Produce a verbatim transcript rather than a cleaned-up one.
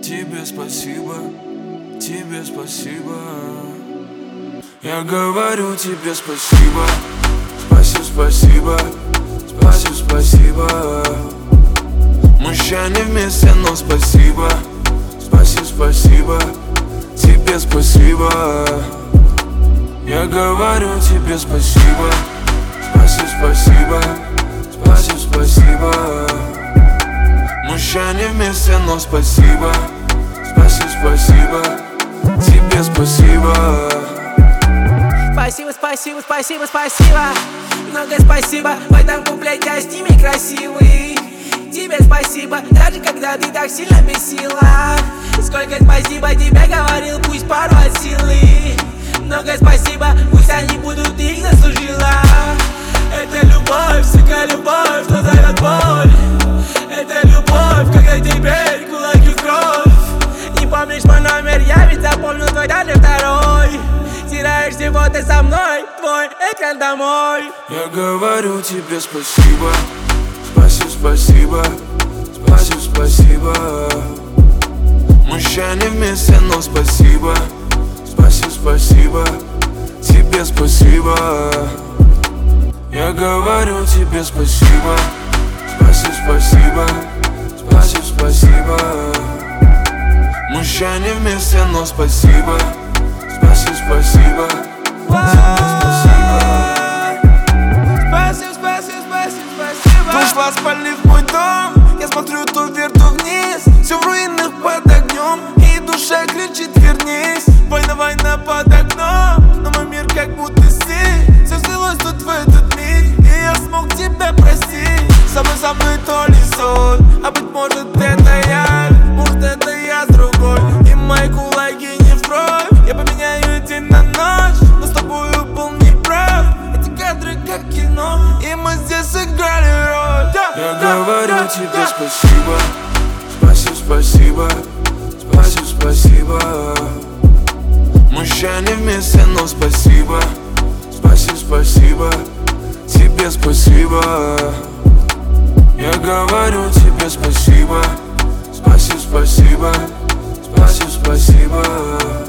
Тебе спасибо, тебе спасибо. Я говорю тебе спасибо, спасибо, спасибо, спасибо, спасибо. Мы еще не вместе, но спасибо, спасибо, спасибо, тебе спасибо. Я говорю тебе спасибо, спасибо, спасибо, спасибо, спасибо. Мы еще не вместе, но спасибо, спасибо, спасибо, тебе спасибо. Спасибо, спасибо, спасибо, спасибо. Много спасибо, в этом куплете я с ними красивый. Тебе спасибо, даже когда ты так сильно бесила. Сколько спасибо тебе говорил, пусть пару от силы. Много спасибо, пусть они будут, ты их заслужила. Это любовь, сука, любовь, что дает боль. Это любовь, когда теперь кулаки в кровь. Не помнишь мой номер, я ведь запомнил твой даже второй. Теряешь всего ты со мной, твой экран домой. Я говорю тебе спасибо, спасибо, спасибо, спасибо, спасибо. Мы еще не вместе, но спасибо, спасибо, спасибо, тебе спасибо. Я говорю тебе спасибо, спасибо, спасибо, спасибо, спасибо. Мы еще не вместе, но спасибо, спасибо, спасибо, тебе спасибо. Спасибо, спасибо, спасибо, спасибо. Ушла, спалив мой дом. Я смотрю то вверх, то вниз. Все в руинах под огнем, и душа кричит вернись. Война, война под окном, но мой мир как будто стих. Все слилось тут в этот миг, и я смог тебя простить. Со мной, со мной то ли сон, а быть может это я. Может это я с другой, и мои кулаки не в кровь. Я поменяю день на ночь, но с тобою был неправ. Эти кадры как кино, и мы здесь сыграли роль. Я говорю тебе спасибо, спасибо, спасибо, спасибо, спасибо. Мы еще не вместе, но спасибо, спасибо, спасибо, тебе спасибо. Я говорю тебе спасибо, спасибо, спасибо, спасибо, спасибо.